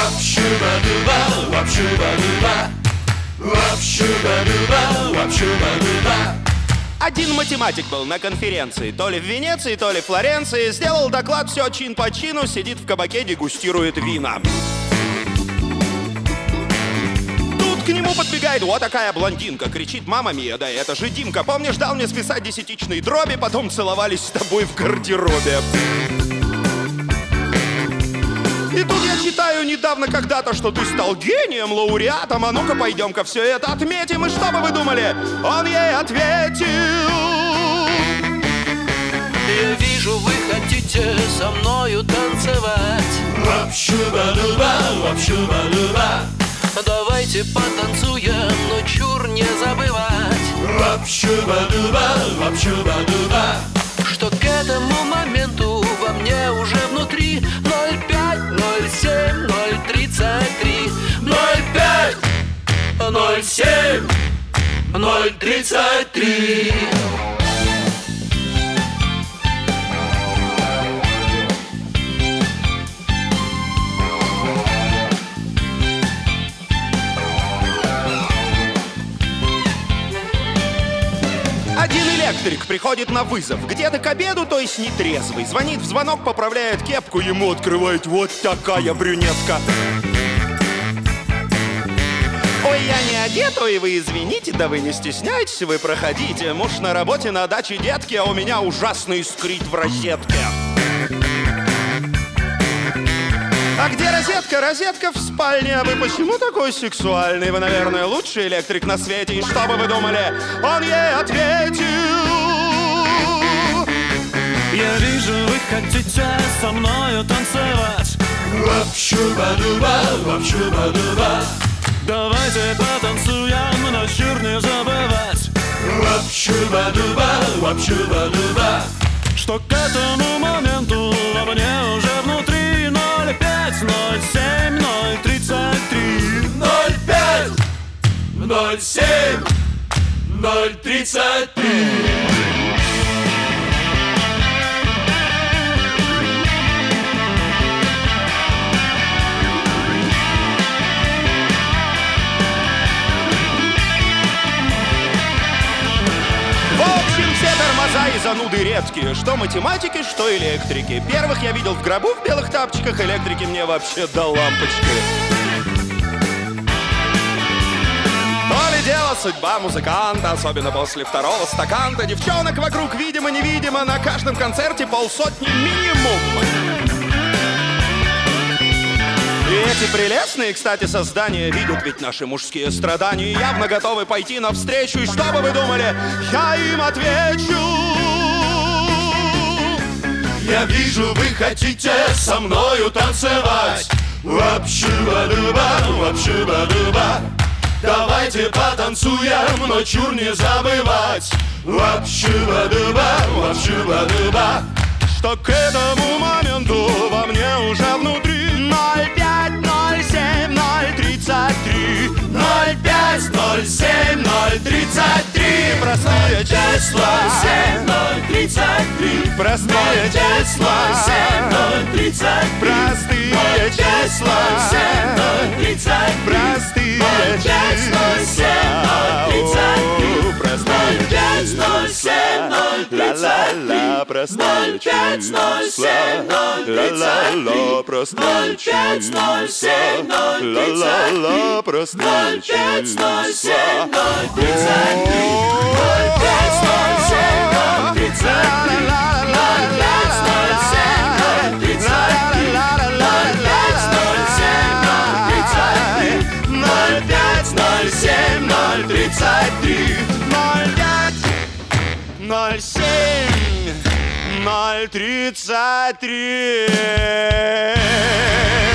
Вапшуба-дуба, вапшуба-дуба, вапшуба-дуба, вапшуба-дуба. Один математик был на конференции, то ли в Венеции, то ли в Флоренции. Сделал доклад, все чин по чину, сидит в кабаке, дегустирует вина. Тут к нему подбегает вот такая блондинка, кричит: «Мама мия, да это же Димка, помнишь, дал мне списать десятичные дроби, потом целовались с тобой в гардеробе». И тут я читаю недавно когда-то, что ты стал гением, лауреатом. А ну-ка, пойдем-ка все это отметим. И что бы вы думали? Он ей ответил: я вижу, вы хотите со мною танцевать. Вапшуба-дуба, вапшуба-дуба. Давайте потанцуем, но чур не забывать. Вапшуба-дуба, вапшуба-дуба. Что к этому моменту во мне уже внутри 05, 07, 033, 05, 07, 033. один электрик приходит на вызов. Где-то к обеду, то есть нетрезвый. Звонит в звонок, поправляет кепку, ему открывает вот такая брюнетка. Ой, я не одет, ой, вы извините, да вы не стесняйтесь, вы проходите. Муж на работе, на даче детки, а у меня ужасно искрит в розетке. А где розетка? Розетка в спальне. А вы почему такой сексуальный? Вы, наверное, лучший электрик на свете. И что бы вы думали? Он ей ответил: я вижу, вы хотите со мною танцевать. Вапшуба-дуба, вапшуба-дуба. Давайте потанцуем, но чур не забывать. Вапшуба-дуба, вапшуба-дуба. Что к этому моменту во мне уже внутри 05, 07, 033, 05, 07, 033. Тормоза и зануды редкие, что математики, что электрики. Первых я видел в гробу в белых тапочках, электрики мне вообще до лампочки. То ли дело судьба музыканта, особенно после второго стакана. Девчонок вокруг видимо-невидимо, на каждом концерте полсотни минимум. И эти прелестные, кстати, создания видят ведь наши мужские страдания и явно готовы пойти навстречу. И что бы вы думали? Я им отвечу: я вижу, вы хотите со мною танцевать. Вапшуба-дуба, вапшуба-дуба. Давайте потанцуем, но чур не забывать. Вапшуба-дуба, вапшуба-дуба. Что к этому моменту во мне уже внутри 05, 07, 033, 05, 07, 033. Простые числа, 07, 033. простые числа, 07, 033. простые числа, 07, 033. простые числа, простые числа, ла-ла-ла, простые числа, ла-ла-ла, простые числа, ла-ла-ла, простые числа. Ноль семь, 033.